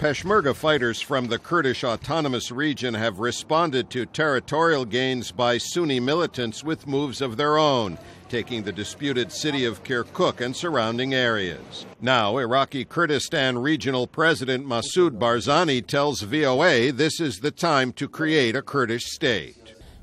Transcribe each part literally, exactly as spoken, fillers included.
Peshmerga fighters from the Kurdish Autonomous Region have responded to territorial gains by Sunni militants with moves of their own, taking the disputed city of Kirkuk and surrounding areas. Now, Iraqi Kurdistan Regional President Masoud Barzani tells V O A this is the time to create a Kurdish state.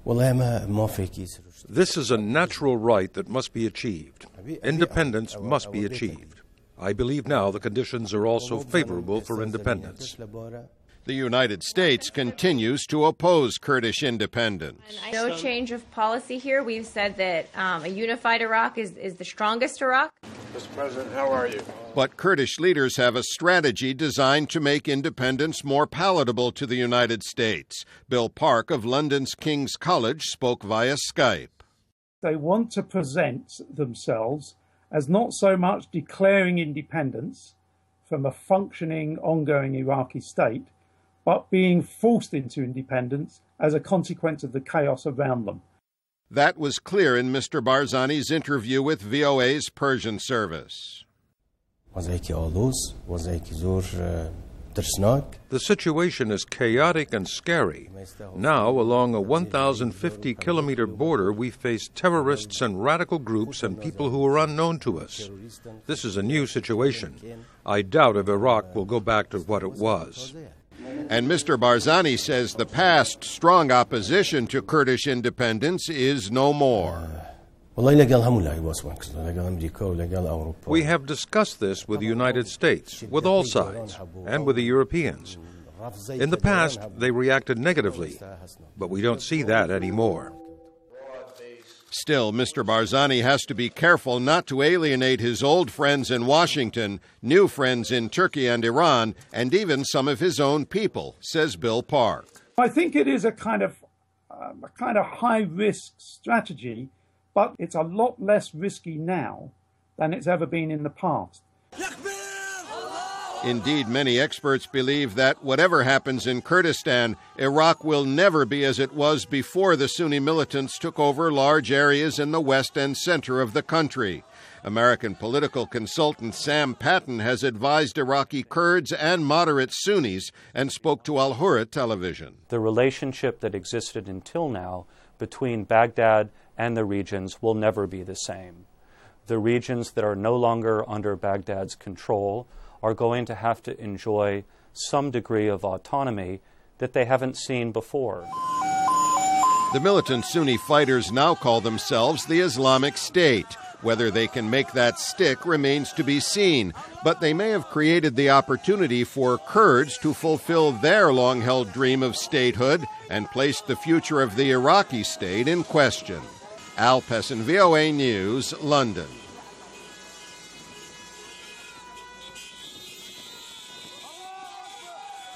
This is a natural right that must be achieved. Independence must be achieved. I believe now the conditions are also favorable for independence. The United States continues to oppose Kurdish independence. No change of policy here. We've said that um, a unified Iraq is, is the strongest Iraq. Mister President, how are you? But Kurdish leaders have a strategy designed to make independence more palatable to the United States. Bill Park of London's King's College spoke via Skype. They want to present themselves as not so much declaring independence from a functioning, ongoing Iraqi state, but being forced into independence as a consequence of the chaos around them. That was clear in Mister Barzani's interview with V O A's Persian service. The situation is chaotic and scary. Now, along a one thousand fifty kilometer border, we face terrorists and radical groups and people who are unknown to us. This is a new situation. I doubt if Iraq will go back to what it was. And Mister Barzani says the past strong opposition to Kurdish independence is no more. We have discussed this with the United States, with all sides, and with the Europeans. In the past, they reacted negatively, but we don't see that anymore. Still, Mister Barzani has to be careful not to alienate his old friends in Washington, new friends in Turkey and Iran, and even some of his own people, says Bill Park. I think it is a kind of, uh, a kind of high-risk strategy, but it's a lot less risky now than it's ever been in the past. Indeed, many experts believe that whatever happens in Kurdistan, Iraq will never be as it was before the Sunni militants took over large areas in the west and center of the country. American political consultant Sam Patton has advised Iraqi Kurds and moderate Sunnis and spoke to Al Hurra television. The relationship that existed until now between Baghdad and the regions will never be the same. The regions that are no longer under Baghdad's control are going to have to enjoy some degree of autonomy that they haven't seen before. The militant Sunni fighters now call themselves the Islamic State. Whether they can make that stick remains to be seen, but they may have created the opportunity for Kurds to fulfill their long-held dream of statehood and placed the future of the Iraqi state in question. Al Pessin, V O A News, London.